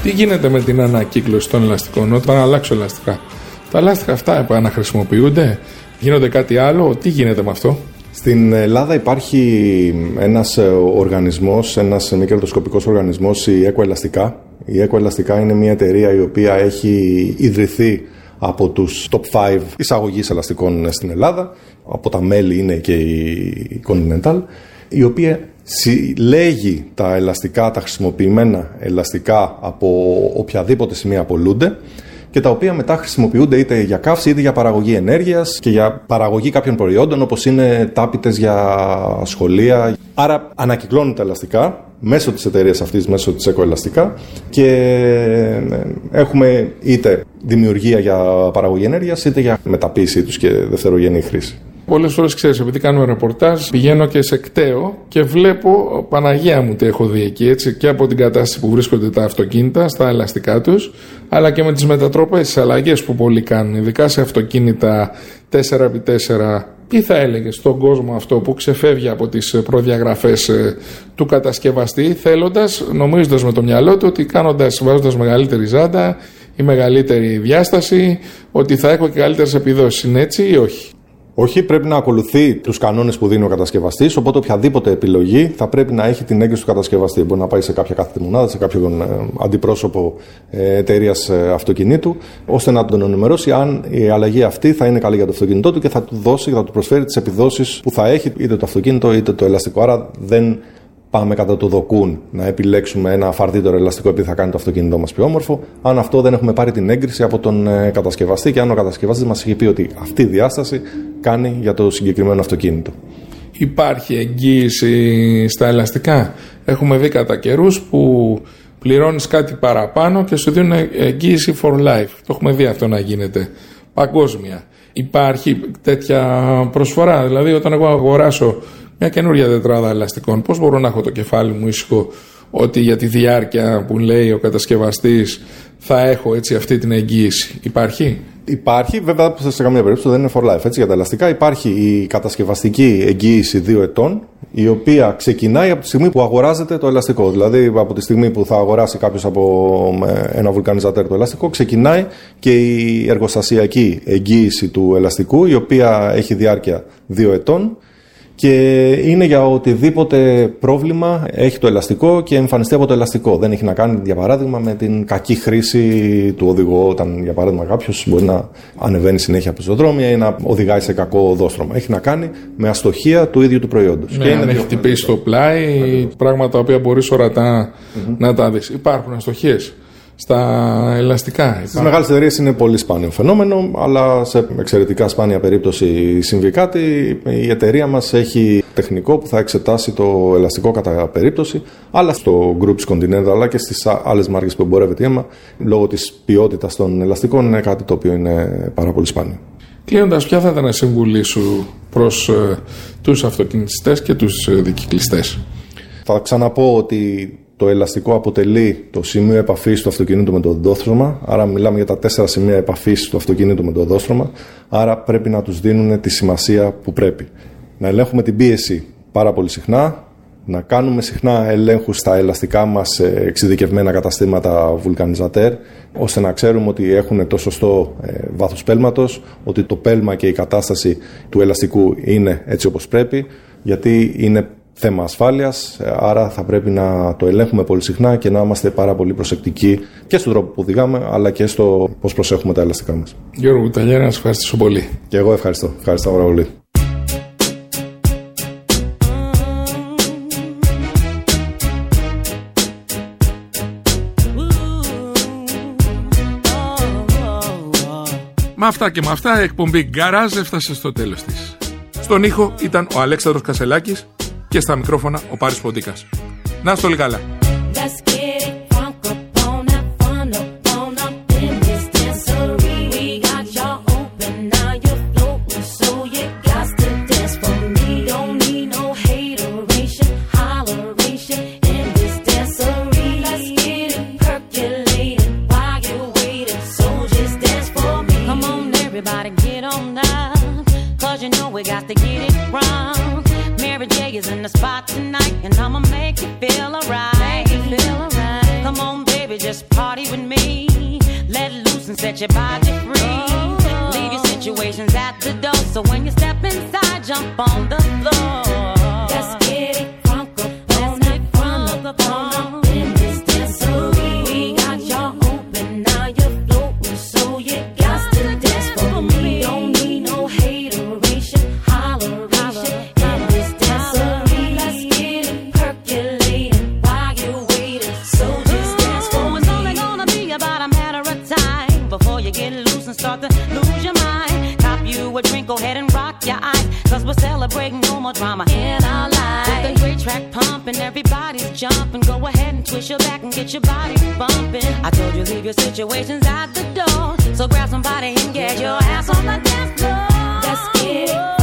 Τι γίνεται με την ανακύκλωση των ελαστικών όταν αλλάξω ελαστικά? Τα ελαστικά αυτά επαναχρησιμοποιούνται, γίνονται κάτι άλλο, τι γίνεται με αυτό? Στην Ελλάδα υπάρχει ένας οργανισμός, ένας μη κερδοσκοπικός οργανισμός, η Ecoelastica. Η Ecoelastica είναι μια εταιρεία η οποία έχει ιδρυθεί από τους top 5 εισαγωγής ελαστικών στην Ελλάδα. Από τα μέλη είναι και η Continental, η οποία συλλέγει τα ελαστικά, τα χρησιμοποιημένα ελαστικά από οποιαδήποτε σημεία απολούνται και τα οποία μετά χρησιμοποιούνται είτε για καύση είτε για παραγωγή ενέργειας και για παραγωγή κάποιων προϊόντων όπως είναι τάπητες για σχολεία. Άρα ανακυκλώνουν τα ελαστικά μέσω της εταιρείας αυτής, μέσω της Ecoelastica και έχουμε είτε δημιουργία για παραγωγή ενέργειας είτε για μεταποίησή τους και δευτερογενή χρήση. Πολλές φορές, ξέρεις, επειδή κάνουμε ρεπορτάζ, πηγαίνω και σε κτέο και βλέπω, Παναγία μου τι έχω δει εκεί, έτσι, και από την κατάσταση που βρίσκονται τα αυτοκίνητα, στα ελαστικά τους, αλλά και με τις μετατροπές, τις αλλαγές που πολλοί κάνουν, ειδικά σε αυτοκίνητα 4x4. Τι θα έλεγες στον κόσμο αυτό που ξεφεύγει από τις προδιαγραφές του κατασκευαστή, θέλοντας, νομίζοντας με το μυαλό του ότι βάζοντας μεγαλύτερη ζάντα ή μεγαλύτερη διάσταση, ότι θα έχω και καλύτερες επιδόσεις? Είναι έτσι ή όχι? Όχι, πρέπει να ακολουθεί τους κανόνες που δίνει ο κατασκευαστής, οπότε οποιαδήποτε επιλογή θα πρέπει να έχει την έγκριση του κατασκευαστή. Μπορεί να πάει σε κάποια κάθετη μονάδα, σε κάποιον αντιπρόσωπο εταιρείας αυτοκινήτου, ώστε να τον ενημερώσει αν η αλλαγή αυτή θα είναι καλή για το αυτοκίνητό του και θα του δώσει και θα του προσφέρει τις επιδόσεις που θα έχει είτε το αυτοκίνητο είτε το ελαστικό. Άρα δεν πάμε κατά το δοκούν να επιλέξουμε ένα φαρδύτερο ελαστικό επειδή θα κάνει το αυτοκίνητό μας πιο όμορφο, αν αυτό δεν έχουμε πάρει την έγκριση από τον κατασκευαστή και αν ο κατασκευαστής μας έχει πει ότι αυτή η διάσταση κάνει για το συγκεκριμένο αυτοκίνητο. Υπάρχει εγγύηση στα ελαστικά? Έχουμε δει κατά καιρούς που πληρώνεις κάτι παραπάνω και σου δίνουν εγγύηση for life. Το έχουμε δει αυτό να γίνεται παγκόσμια. Υπάρχει τέτοια προσφορά? Δηλαδή, όταν εγώ αγοράσω μια καινούργια τετράδα ελαστικών, πώς μπορώ να έχω το κεφάλι μου ήσυχο ότι για τη διάρκεια που λέει ο κατασκευαστής θα έχω έτσι αυτή την εγγύηση? Υπάρχει? Υπάρχει, βέβαια σε καμία περίπτωση δεν είναι for life. Έτσι, για τα ελαστικά υπάρχει η κατασκευαστική εγγύηση 2 ετών, η οποία ξεκινάει από τη στιγμή που αγοράζεται το ελαστικό. Δηλαδή, από τη στιγμή που θα αγοράσει κάποιος από ένα βουλκανιζατέρ το ελαστικό, ξεκινάει και η εργοστασιακή εγγύηση του ελαστικού, η οποία έχει διάρκεια 2 ετών. Και είναι για οτιδήποτε πρόβλημα έχει το ελαστικό και εμφανιστεί από το ελαστικό. Δεν έχει να κάνει, για παράδειγμα, με την κακή χρήση του οδηγού. Όταν, για παράδειγμα, κάποιος μπορεί να ανεβαίνει συνέχεια από πεζοδρόμια ή να οδηγάει σε κακό οδόστρωμα. Έχει να κάνει με αστοχία του ίδιου του προϊόντος. Ναι, αν έχει χτυπήσει το πλάι, πράγματα τα οποία μπορείς ορατά να τα δεις. Υπάρχουν αστοχίες στα ελαστικά? Στις μεγάλες εταιρείες είναι πολύ σπάνιο φαινόμενο, αλλά σε εξαιρετικά σπάνια περίπτωση συμβεί κάτι. Η εταιρεία μας έχει τεχνικό που θα εξετάσει το ελαστικό κατά περίπτωση, αλλά στο Group Continental αλλά και στις άλλες μάρκες που εμπορεύεται η αίμα, λόγω της ποιότητας των ελαστικών, είναι κάτι το οποίο είναι πάρα πολύ σπάνιο. Κλείνοντας, ποια θα ήταν η συμβουλή σου προς τους αυτοκινητιστές και τους δικυκλιστές? Θα ξαναπώ ότι το ελαστικό αποτελεί το σημείο επαφής του αυτοκινήτου με το οδόστρωμα, άρα μιλάμε για τα 4 σημεία επαφής του αυτοκινήτου με το οδόστρωμα, άρα πρέπει να τους δίνουν τη σημασία που πρέπει. Να ελέγχουμε την πίεση πάρα πολύ συχνά, να κάνουμε συχνά ελέγχους στα ελαστικά μας σε εξειδικευμένα καταστήματα βουλκανιζατέρ, ώστε να ξέρουμε ότι έχουν το σωστό βάθος πέλματος, ότι το πέλμα και η κατάσταση του ελαστικού είναι έτσι όπως πρέπει, γιατί είναι θέμα ασφάλειας, άρα θα πρέπει να το ελέγχουμε πολύ συχνά και να είμαστε πάρα πολύ προσεκτικοί και στον τρόπο που οδηγάμε, αλλά και στο πώς προσέχουμε τα ελαστικά μας. Γιώργο Κουταλιέρη, να σας ευχαριστήσω πολύ. Και εγώ ευχαριστώ. Ευχαριστώ πάρα πολύ. Με αυτά και με αυτά η εκπομπή Garage έφτασε στο τέλος της. Στον ήχο ήταν ο Αλέξανδρος Κασελάκης και στα μικρόφωνα ο Πάρης Ποντίκας. Να είστε όλοι καλά. In the spot tonight, and I'ma make you feel alright. Come on, baby, just party set your body free. Leave your situations at the door. So when you step inside, jump on the floor. Let's get it crunk up on in this dancery. We got y'all open, now you're floating, so you got to dance for me. Don't need no hateration, holleration in this dancery. Let's get it percolating while you're waiting, so just dance for me. It's only gonna be about a matter of time before you get loose and start to lose your mind. Cop you a drink, go ahead and rock your eyes, 'cause we're celebrating no more drama in our lives. With the great track pumping, everybody's jumping. Go ahead and twist your back and get your body bumping. I told you leave your situations at the door, so grab somebody and get your ass on the dance floor. Let's get it